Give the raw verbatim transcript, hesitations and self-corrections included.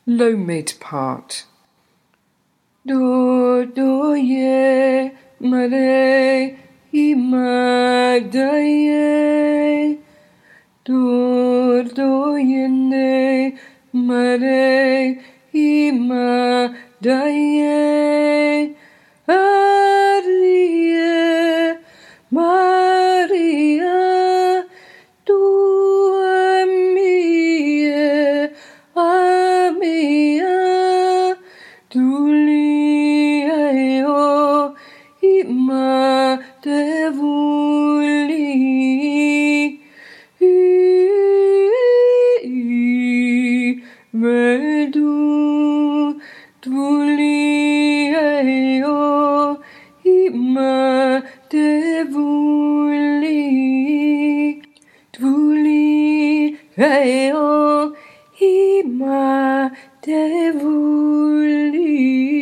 low mid part. Do do ye mare imadaye. Do do yene mare imadaye. Maria, Maria, tu amie, amia, tu liaio, ima devuli, vedu, tu liaio, ima devuli, devuli, eo, ima devuli.